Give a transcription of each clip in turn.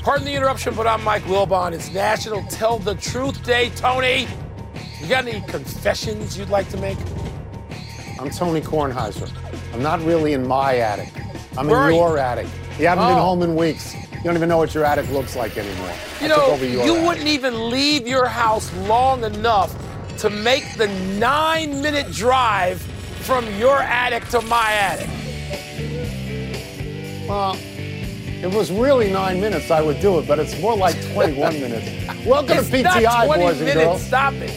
Pardon the interruption, but I'm Mike Wilbon. It's National Tell the Truth Day. Tony, you got any confessions you'd like to make? I'm Tony Kornheiser. I'm not really in my attic. I'm Where in are your attic. You haven't been home in weeks. You don't even know what your attic looks like anymore. You know, you wouldn't even leave your house long enough to make the 9-minute drive from your attic to my attic. Well, if it was really 9 minutes, I would do it, but it's more like 21 minutes. Welcome to PTI, boys and girls. Stop it.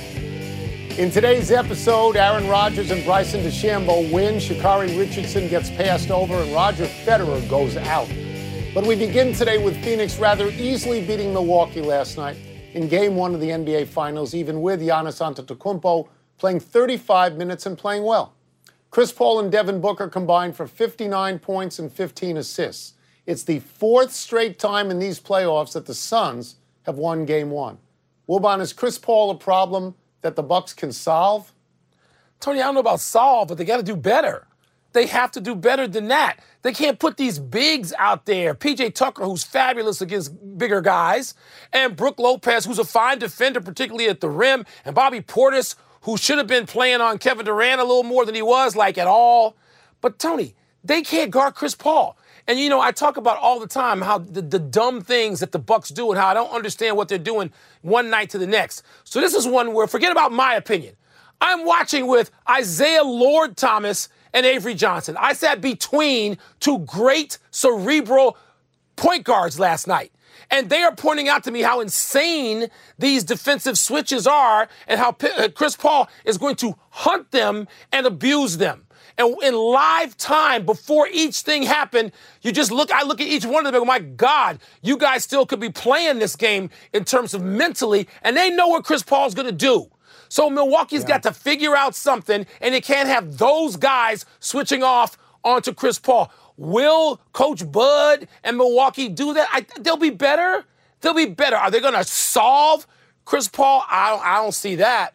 In today's episode, Aaron Rodgers and Bryson DeChambeau win, Sha'Carri Richardson gets passed over, and Roger Federer goes out. But we begin today with Phoenix rather easily beating Milwaukee last night in Game 1 of the NBA Finals, even with Giannis Antetokounmpo playing 35 minutes and playing well. Chris Paul and Devin Booker combined for 59 points and 15 assists. It's the fourth straight time in these playoffs that the Suns have won Game 1. Wilbon, is Chris Paul a problem that the Bucks can solve? Tony, I don't know about solve, but they got to do better. They have to do better than that. They can't put these bigs out there. P.J. Tucker, who's fabulous against bigger guys, and Brook Lopez, who's a fine defender, particularly at the rim, and Bobby Portis, who should have been playing on Kevin Durant a little more than he was, like at all. But, Tony, they can't guard Chris Paul. And, you know, I talk about all the time how the dumb things that the Bucks do and how I don't understand what they're doing one night to the next. So this is one where, forget about my opinion. I'm watching with Isaiah Lord Thomas and Avery Johnson. I sat between two great cerebral point guards last night. And they are pointing out to me how insane these defensive switches are and how Chris Paul is going to hunt them and abuse them. And in live time, before each thing happened, I look at each one of them and go, my God, you guys still could be playing this game in terms of mentally, and they know what Chris Paul's going to do. So Milwaukee's got to figure out something, and they can't have those guys switching off onto Chris Paul. Will Coach Bud and Milwaukee do that? They'll be better. They'll be better. Are they going to solve Chris Paul? I don't see that.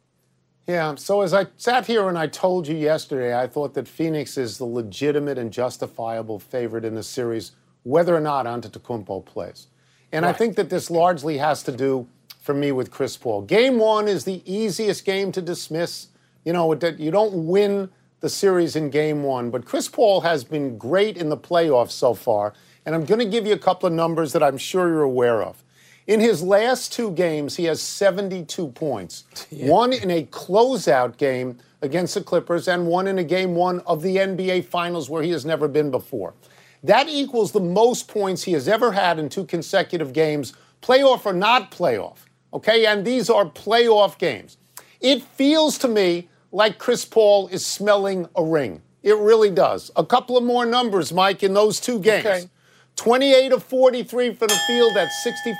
Yeah, so as I sat here and I told you yesterday, I thought that Phoenix is the legitimate and justifiable favorite in the series, whether or not Antetokounmpo plays. And right. I think that this largely has to do, for me, with Chris Paul. Game 1 is the easiest game to dismiss. You know, you don't win the series in Game 1, but Chris Paul has been great in the playoffs so far, and I'm going to give you a couple of numbers that I'm sure you're aware of. In his last 2 games, he has 72 points. Yeah. One in a closeout game against the Clippers and one in a Game 1 of the NBA Finals where he has never been before. That equals the most points he has ever had in 2 consecutive games, playoff or not playoff, okay? And these are playoff games. It feels to me like Chris Paul is smelling a ring. It really does. A couple of more numbers, Mike, in those 2 games. Okay. 28 of 43 from the field, that's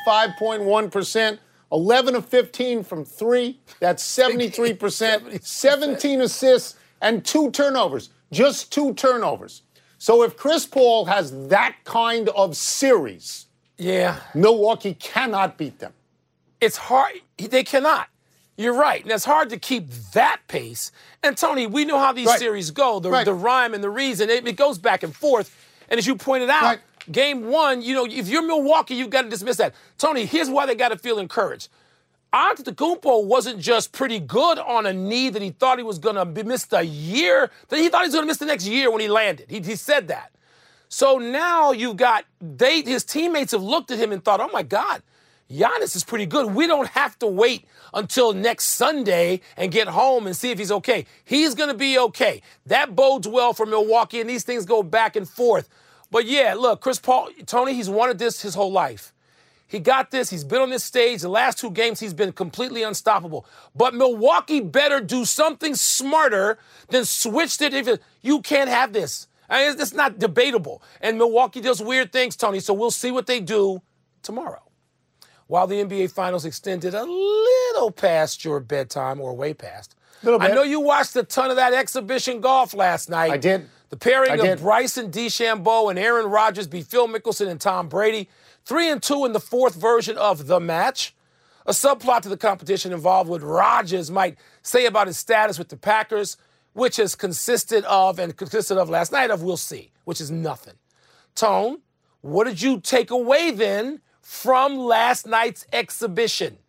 65.1%. 11 of 15 from 3, that's 73%. 17 assists and 2 turnovers, just 2 turnovers. So if Chris Paul has that kind of series, Milwaukee cannot beat them. It's hard. They cannot. You're right. And it's hard to keep that pace. And, Tony, we know how these series go, the rhyme and the reason. It goes back and forth. And as you pointed out, Game 1, you know, if you're Milwaukee, you've got to dismiss that. Tony, here's why they got to feel encouraged. Antetokounmpo wasn't just pretty good on a knee that he thought he was going to miss the year, that he thought he was going to miss the next year when he landed. He said that. So now you've got, his teammates have looked at him and thought, oh, my God, Giannis is pretty good. We don't have to wait until next Sunday and get home and see if he's okay. He's going to be okay. That bodes well for Milwaukee, and these things go back and forth. But, yeah, look, Chris Paul, Tony, he's wanted this his whole life. He got this. He's been on this stage. The last 2 games, he's been completely unstoppable. But Milwaukee better do something smarter than switch it. You can't have this. I mean, it's not debatable. And Milwaukee does weird things, Tony, so we'll see what they do tomorrow. While the NBA Finals extended a little past your bedtime, or way past. I know you watched a ton of that exhibition golf last night. I did. The pairing of Bryson DeChambeau and Aaron Rodgers beat Phil Mickelson and Tom Brady. 3-2 in the 4th version of the match. A subplot to the competition involved what Rodgers might say about his status with the Packers, which has consisted of last night of we'll see, which is nothing. Tone, what did you take away then from last night's exhibition?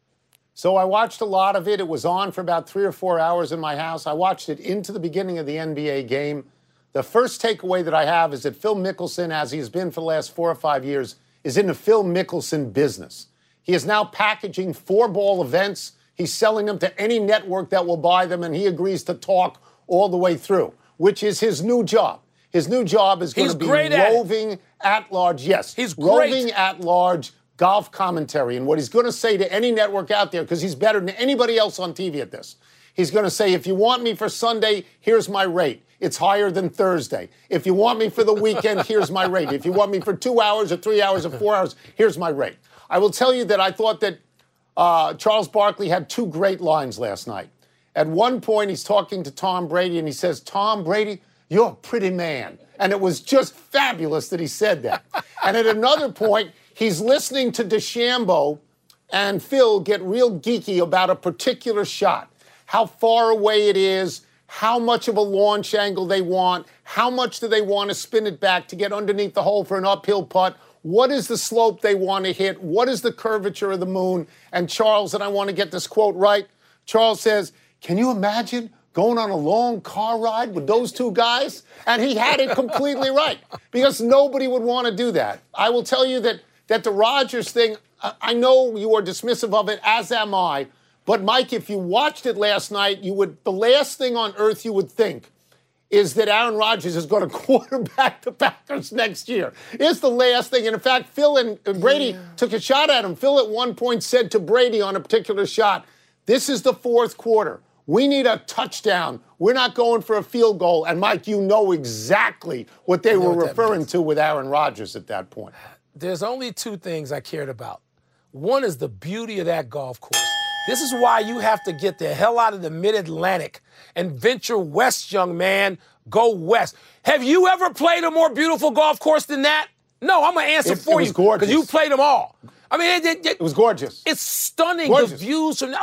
So I watched a lot of it. It was on for about 3 or 4 hours in my house. I watched it into the beginning of the NBA game. The first takeaway that I have is that Phil Mickelson, as he's been for the last 4 or 5 years, is in the Phil Mickelson business. He is now packaging 4-ball events. He's selling them to any network that will buy them, and he agrees to talk all the way through, which is his new job. His new job is going to be roving at large. Yes, he's great. Roving at large golf commentary. And what he's going to say to any network out there, because he's better than anybody else on TV at this, he's going to say, if you want me for Sunday, here's my rate. It's higher than Thursday. If you want me for the weekend, here's my rate. If you want me for 2 hours or 3 hours or 4 hours, here's my rate. I will tell you that I thought that Charles Barkley had 2 great lines last night. At one point, he's talking to Tom Brady, and he says, Tom Brady, you're a pretty man. And it was just fabulous that he said that. And at another point, he's listening to DeChambeau and Phil get real geeky about a particular shot, how far away it is, how much of a launch angle they want, how much do they want to spin it back to get underneath the hole for an uphill putt, what is the slope they want to hit, what is the curvature of the moon. And Charles, and I want to get this quote right, Charles says, can you imagine going on a long car ride with those 2 guys? And he had it completely right, because nobody would want to do that. I will tell you that the Rodgers thing, I know you are dismissive of it, as am I. But, Mike, if you watched it last night, the last thing on earth you would think is that Aaron Rodgers is going to quarterback the Packers next year. It's the last thing. And, in fact, Phil and Brady took a shot at him. Phil at one point said to Brady on a particular shot, this is the 4th quarter. We need a touchdown. We're not going for a field goal. And, Mike, you know exactly what they were referring to with Aaron Rodgers at that point. There's only 2 things I cared about. One is the beauty of that golf course. This is why you have to get the hell out of the mid-Atlantic and venture west, young man. Go west. Have you ever played a more beautiful golf course than that? No, I'm going to answer for you because you played them all. I mean, it was gorgeous. It's stunning. Gorgeous. The views from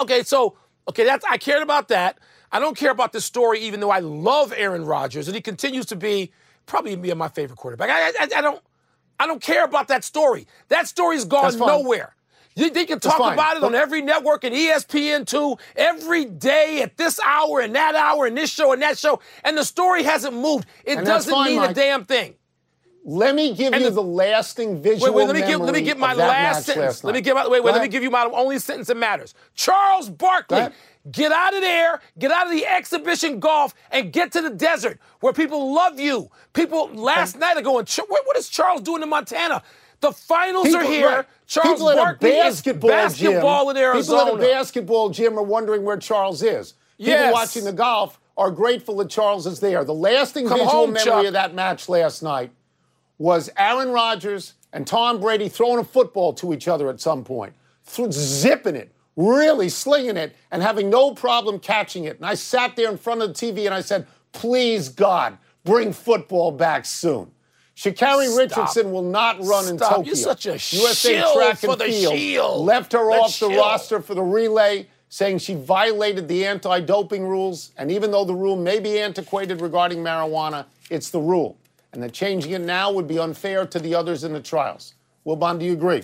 I cared about that. I don't care about this story, even though I love Aaron Rodgers and he continues to be probably my favorite quarterback. I don't care about that story. That story's gone nowhere. They can talk about it on every network and ESPN too, every day at this hour and that hour and this show and that show, and the story hasn't moved. It doesn't mean a damn thing. Let me give you the lasting visual memory let me give my last sentence. Let me give you my only sentence that matters. Charles Barkley, get out of there, get out of the exhibition golf, and get to the desert where people love you. People last night are going, what is Charles doing in Montana? The finals are here. Right. Charles Barkley is basketball in Arizona. People at a basketball gym are wondering where Charles is. People watching the golf are grateful that Charles is there. The lasting visual memory of that match last night was Aaron Rodgers and Tom Brady throwing a football to each other at some point, zipping it, really slinging it, and having no problem catching it. And I sat there in front of the TV and I said, please, God, bring football back soon. Sha'Carri Richardson will not run in Tokyo. You're such a USA Track and Field left her off the roster for the relay, saying she violated the anti-doping rules. And even though the rule may be antiquated regarding marijuana, it's the rule. And that changing it now would be unfair to the others in the trials. Wilbon, do you agree?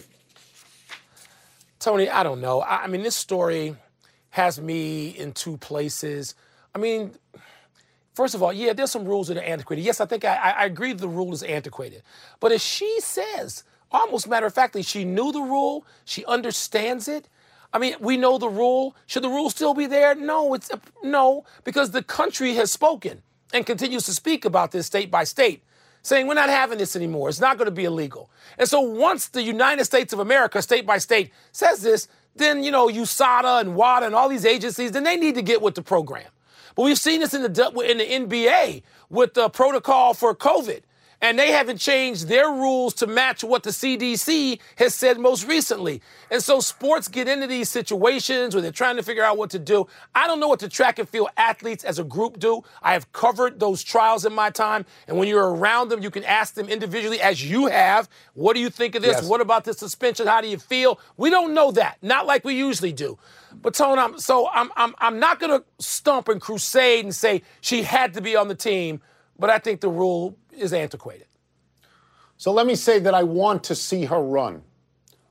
Tony, I don't know. I mean, this story has me in 2 places. I mean, first of all, there's some rules that are antiquated. Yes, I think I agree the rule is antiquated. But as she says, almost matter of factly, she knew the rule. She understands it. I mean, we know the rule. Should the rule still be there? No, no, because the country has spoken and continues to speak about this state by state, saying we're not having this anymore. It's not going to be illegal. And so once the United States of America, state by state, says this, then, USADA and WADA and all these agencies, then they need to get with the program. But we've seen this in the NBA with the protocol for COVID. And they haven't changed their rules to match what the CDC has said most recently. And so sports get into these situations where they're trying to figure out what to do. I don't know what the track and field athletes as a group do. I have covered those trials in my time. And when you're around them, you can ask them individually, as you have, what do you think of this? Yes. What about the suspension? How do you feel? We don't know that, not like we usually do. But Tone, I'm not going to stump and crusade and say she had to be on the team, but I think the rule is antiquated. So let me say that I want to see her run.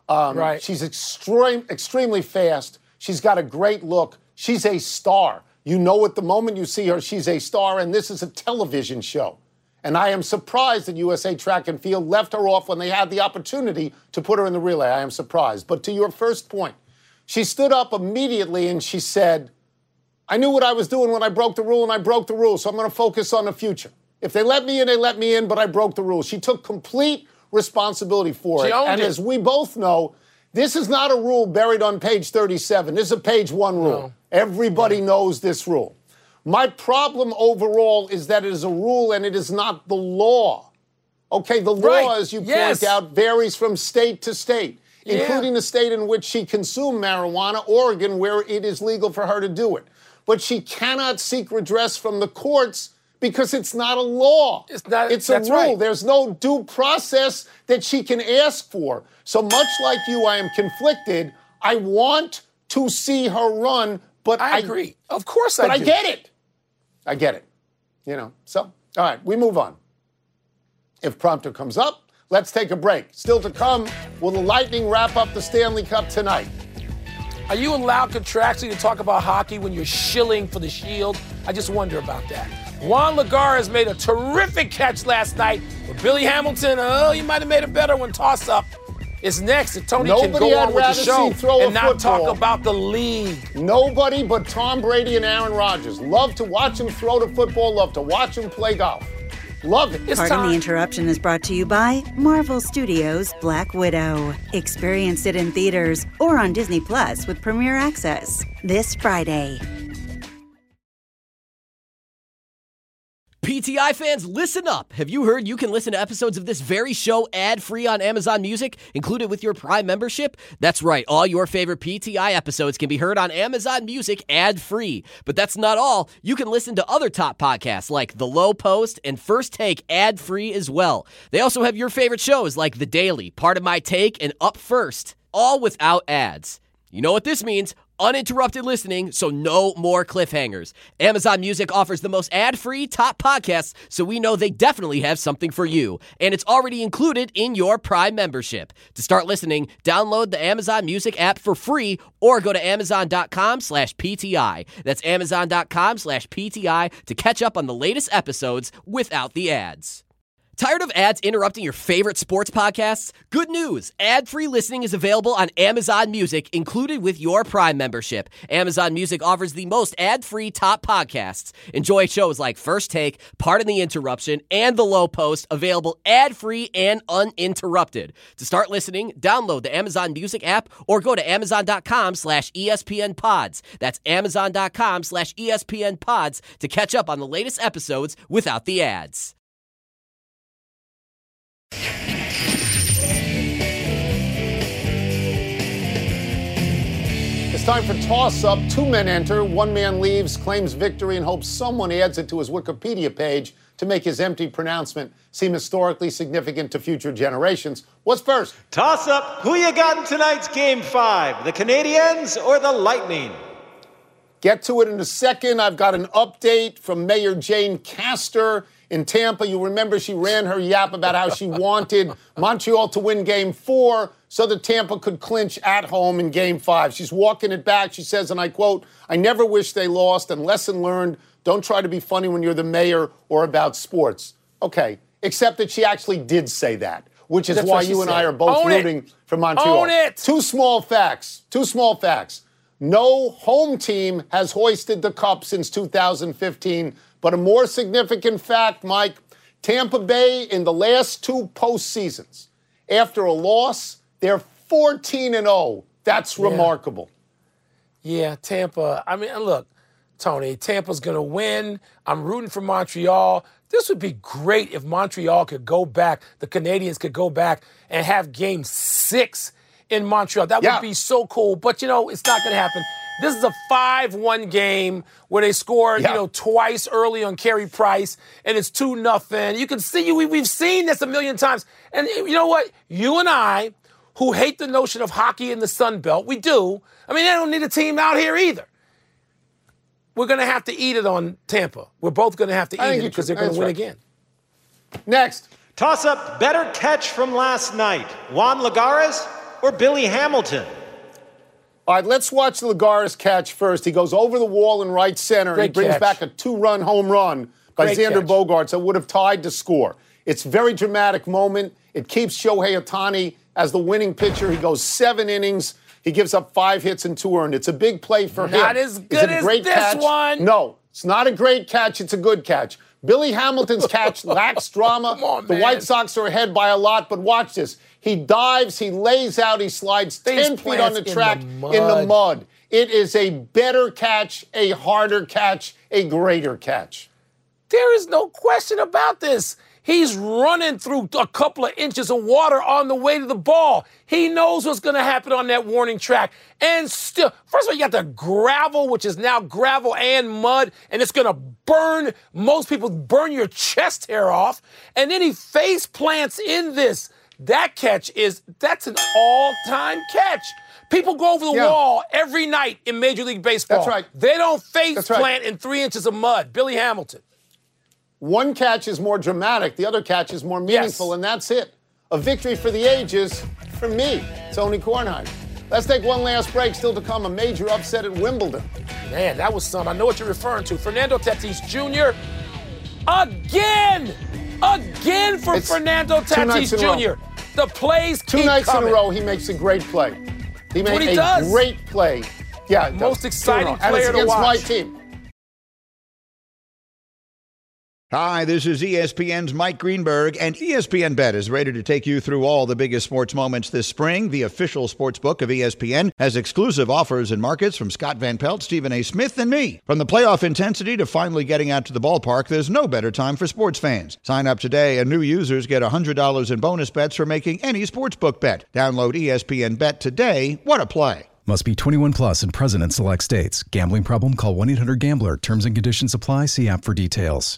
Right. She's extremely fast. She's got a great look. She's a star. You know at the moment you see her, she's a star, and this is a television show. And I am surprised that USA Track and Field left her off when they had the opportunity to put her in the relay. I am surprised. But to your first point, she stood up immediately and she said, I knew what I was doing when I broke the rule, and I broke the rule, so I'm going to focus on the future. If they let me in, they let me in, but I broke the rule. She took complete responsibility for it. And as we both know, this is not a rule buried on page 37. This is a page 1 rule. No. Everybody knows this rule. My problem overall is that it is a rule and it is not the law. Okay, the law, as you point out, varies from state to state, including the state in which she consumed marijuana, Oregon, where it is legal for her to do it. But she cannot seek redress from the courts because it's not a law. It's a rule. Right. There's no due process that she can ask for. So much like you, I am conflicted. I want to see her run, but I agree. Of course I do. But I get it. I get it. You know, so, all right, we move on. If prompter comes up, let's take a break. Still to come, will the Lightning wrap up the Stanley Cup tonight? Are you allowed contractually to talk about hockey when you're shilling for the Shield? I just wonder about that. Juan Lagares made a terrific catch last night. But Billy Hamilton, he might have made a better one. Toss-up. It's next. And Tony can go on with the show and not talk about the league. Nobody but Tom Brady and Aaron Rodgers. Love to watch him throw the football. Love to watch him play golf. Love it. Pardon the Interruption is brought to you by Marvel Studios' Black Widow. Experience it in theaters or on Disney Plus with Premier Access this Friday. PTI fans, listen up. Have you heard you can listen to episodes of this very show ad-free on Amazon Music, included with your Prime membership? That's right. All your favorite PTI episodes can be heard on Amazon Music ad-free. But that's not all. You can listen to other top podcasts like The Low Post and First Take ad-free as well. They also have your favorite shows like The Daily, Part of My Take, and Up First, all without ads. You know what this means? Uninterrupted listening, so no more cliffhangers. Amazon Music offers the most ad-free top podcasts, so we know they definitely have something for you. And it's already included in your Prime membership. To start listening, download the Amazon Music app for free or go to amazon.com/PTI. That's amazon.com/PTI to catch up on the latest episodes without the ads. Tired of ads interrupting your favorite sports podcasts? Good news! Ad-free listening is available on Amazon Music, included with your Prime membership. Amazon Music offers the most ad-free top podcasts. Enjoy shows like First Take, Pardon the Interruption, and The Low Post, available ad-free and uninterrupted. To start listening, download the Amazon Music app or go to amazon.com/ESPN Pods. That's amazon.com/ESPN Pods to catch up on the latest episodes without the ads. It's time for toss-up. 2 men enter, 1 man leaves, claims victory, and hopes someone adds it to his Wikipedia page to make his empty pronouncement seem historically significant to future generations. What's first? Toss-up. Who you got in tonight's Game 5? The Canadiens or the Lightning? Get to it in a second. I've got an update from Mayor Jane Castor in Tampa. You remember she ran her yap about how she wanted Montreal to win Game 4 so that Tampa could clinch at home in Game 5. She's walking it back. She says, and I quote, "I never wish they lost, and lesson learned, don't try to be funny when you're the mayor or about sports." Okay, except that she actually did say that, which is why you and I are both rooting for Montreal. Own it! Two small facts. No home team has hoisted the cup since 2015. But a more significant fact, Mike, Tampa Bay in the last 2 postseasons, after a loss, they're 14-0. That's remarkable. Yeah, Tampa. I mean, look, Tony, Tampa's going to win. I'm rooting for Montreal. This would be great if Montreal could go back, the Canadiens could go back and have Game 6 in Montreal. That would be so cool. But, you know, it's not going to happen. This is a 5-1 game where they scored, twice early on Carey Price, and it's 2-0. You can see, we've seen this a million times. And you know what? You and I, who hate the notion of hockey in the Sun Belt, we do. I mean, they don't need a team out here either. We're going to have to eat it on Tampa. We're both going to have to eat it because they're going to win again. Next. Toss-up. Better catch from last night. Juan Lagares or Billy Hamilton? All right, let's watch Lagares catch first. He goes over the wall in right center, and he brings back a 2-run home run by Xander Bogaerts that would have tied the score. It's a very dramatic moment. It keeps Shohei Ohtani as the winning pitcher. He goes 7 innings. He gives up 5 hits and 2 earned. It's a big play for him. Not as good as this one. No, it's not a great catch. It's a good catch. Billy Hamilton's catch lacks drama. Come on, the White Sox are ahead by a lot, but watch this. He dives, he lays out, he slides 10 feet on the track in the mud. It is a better catch, a harder catch, a greater catch. There is no question about this. He's running through a couple of inches of water on the way to the ball. He knows what's going to happen on that warning track. And still, first of all, you got the gravel, which is now gravel and mud, and it's going to burn, most people burn your chest hair off. And then he face plants in this. That catch that's an all-time catch. People go over the wall every night in Major League Baseball. That's right. They don't face plant in 3 inches of mud. Billy Hamilton. One catch is more dramatic. The other catch is more meaningful, and that's it. A victory for the ages for me, Tony Kornheiser. Let's take one last break. Still to come, a major upset at Wimbledon. Man, that was some. I know what you're referring to. Fernando Tatis Jr. Again for Fernando Tatis Jr. The plays keep coming. 2 nights in a row, he makes a great play. He made a great play. Yeah, most exciting player to watch. And it's against my team. Hi, this is ESPN's Mike Greenberg, and ESPN Bet is ready to take you through all the biggest sports moments this spring. The official sports book of ESPN has exclusive offers and markets from Scott Van Pelt, Stephen A. Smith, and me. From the playoff intensity to finally getting out to the ballpark, there's no better time for sports fans. Sign up today, and new users get $100 in bonus bets for making any sportsbook bet. Download ESPN Bet today. What a play. Must be 21 plus and present in select states. Gambling problem? Call 1-800-GAMBLER. Terms and conditions apply. See app for details.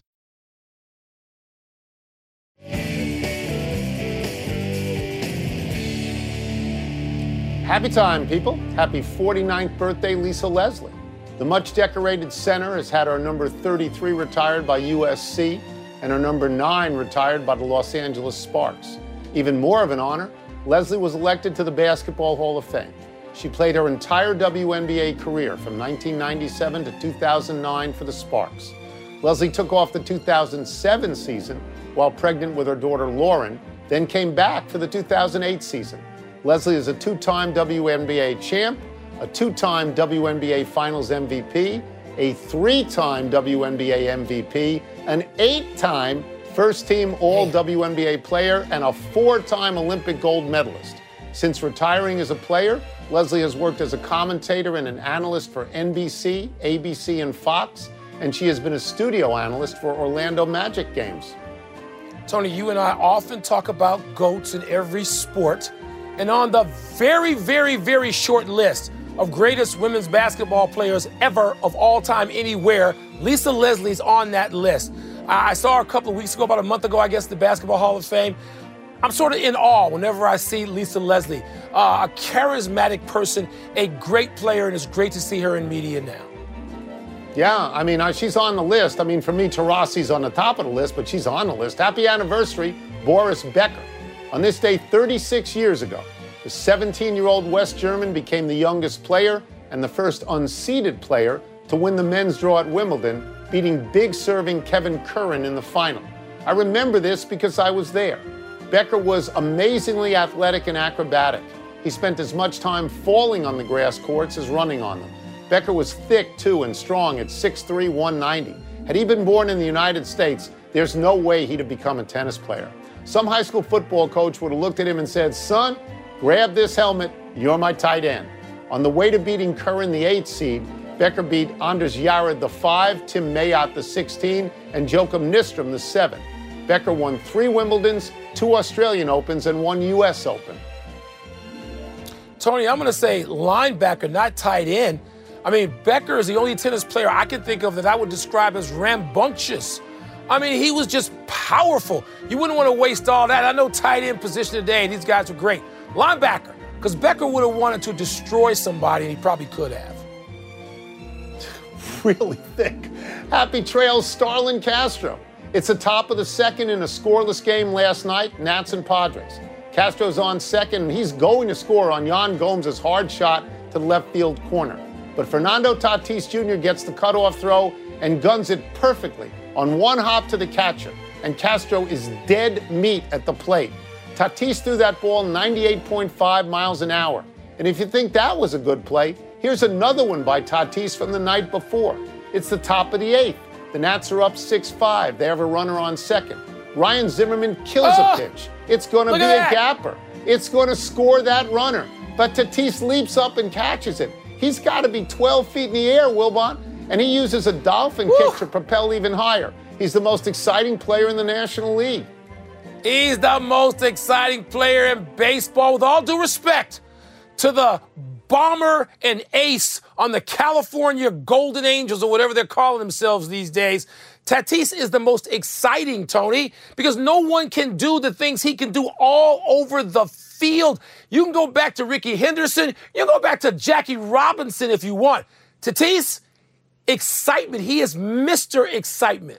Happy time, people. Happy 49th birthday, Lisa Leslie. The much-decorated center has had our number 33 retired by USC and our number 9 retired by the Los Angeles Sparks. Even more of an honor, Leslie was elected to the Basketball Hall of Fame. She played her entire WNBA career from 1997 to 2009 for the Sparks. Leslie took off the 2007 season while pregnant with her daughter Lauren, then came back for the 2008 season. Leslie is a 2-time WNBA champ, a 2-time WNBA Finals MVP, a 3-time WNBA MVP, an 8-time first-team All-WNBA player, and a 4-time Olympic gold medalist. Since retiring as a player, Leslie has worked as a commentator and an analyst for NBC, ABC, and Fox, and she has been a studio analyst for Orlando Magic games. Tony, you and I often talk about GOATs in every sport. And on the very, very, very short list of greatest women's basketball players ever of all time anywhere, Lisa Leslie's on that list. I saw her a couple of weeks ago, about a month ago, I guess, the Basketball Hall of Fame. I'm sort of in awe whenever I see Lisa Leslie, a charismatic person, a great player, and it's great to see her in media now. Yeah, I mean, she's on the list. I mean, for me, Taurasi's on the top of the list, but she's on the list. Happy anniversary, Boris Becker. On this day 36 years ago, the 17-year-old West German became the youngest player and the first unseeded player to win the men's draw at Wimbledon, beating big-serving Kevin Curran in the final. I remember this because I was there. Becker was amazingly athletic and acrobatic. He spent as much time falling on the grass courts as running on them. Becker was thick, too, and strong at 6'3", 190. Had he been born in the United States, there's no way he'd have become a tennis player. Some high school football coach would have looked at him and said, "Son, grab this helmet, you're my tight end." On the way to beating Curran, the 8th seed, Becker beat Anders Jarrod, the 5, Tim Mayotte, the 16, and Joachim Nystrom, the 7. Becker won 3 Wimbledons, 2 Australian Opens, and 1 U.S. Open. Tony, I'm going to say linebacker, not tight end. I mean, Becker is the only tennis player I can think of that I would describe as rambunctious. I mean, he was just powerful. You wouldn't want to waste all that. I know tight end position today, these guys are great. Linebacker, because Becker would have wanted to destroy somebody, and he probably could have. Really thick. Happy trails, Starlin Castro. It's the top of the second in a scoreless game last night, Nats and Padres. Castro's on second, and he's going to score on Yan Gomes' hard shot to the left field corner. But Fernando Tatis Jr. gets the cutoff throw and guns it perfectly on one hop to the catcher, and Castro is dead meat at the plate. Tatis threw that ball 98.5 miles an hour. And if you think that was a good play, here's another one by Tatis from the night before. It's the top of the eighth. The Nats are up 6-5. They have a runner on second. Ryan Zimmerman kills a pitch. It's going to be a gapper. It's going to score that runner. But Tatis leaps up and catches it. He's got to be 12 feet in the air, Wilbon, and he uses a dolphin kick to propel even higher. He's the most exciting player in the National League. He's the most exciting player in baseball, with all due respect to the bomber and ace on the California Golden Angels, or whatever they're calling themselves these days. Tatis is the most exciting, Tony, because no one can do the things he can do all over the field. You can go back to Ricky Henderson. You can go back to Jackie Robinson if you want. Tatis, excitement. He is Mr. Excitement.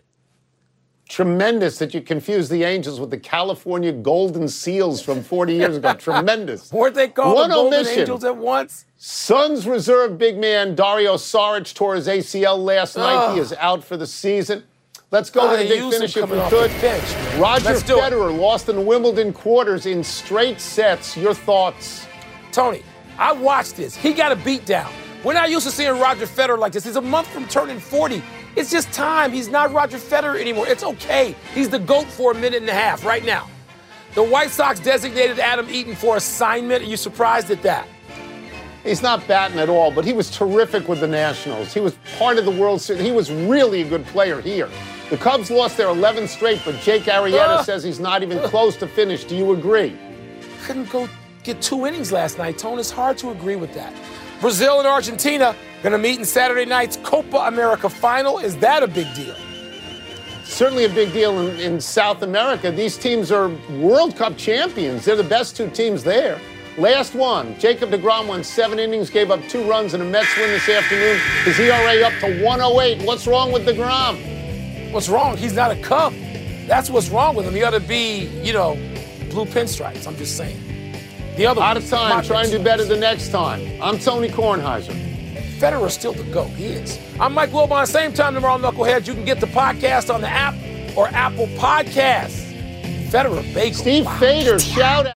Tremendous that you confused the Angels with the California Golden Seals from 40 years ago. Tremendous. Weren't they called the Golden Angels at once? Suns reserve big man Dario Saric tore his ACL last night. He is out for the season. Let's go to the big finish if we could. Roger Federer lost in the Wimbledon quarters in straight sets. Your thoughts? Tony, I watched this. He got a beat down. We're not used to seeing Roger Federer like this. He's a month from turning 40. It's just time. He's not Roger Federer anymore. It's okay. He's the GOAT for a minute and a half right now. The White Sox designated Adam Eaton for assignment. Are you surprised at that? He's not batting at all, but he was terrific with the Nationals. He was part of the World Series. He was really a good player here. The Cubs lost their 11th straight, but Jake Arrieta says he's not even close to finish. Do you agree? Couldn't go get 2 innings last night, Tone. It's hard to agree with that. Brazil and Argentina going to meet in Saturday night's Copa America final. Is that a big deal? Certainly a big deal in South America. These teams are World Cup champions. They're the best 2 teams there. Last one, Jacob deGrom went 7 innings, gave up 2 runs, and the Mets win this afternoon. His ERA up to 1.08. What's wrong with deGrom? What's wrong? He's not a Cub. That's what's wrong with him. He ought to be, blue pinstripes. I'm just saying. The other out of time. Try and do better the next time. I'm Tony Kornheiser. Federer's still the GOAT. He is. I'm Mike Wilbon. Same time tomorrow, Knuckleheads. You can get the podcast on the app or Apple Podcasts. Federer Bagel. Steve Fader, shout out.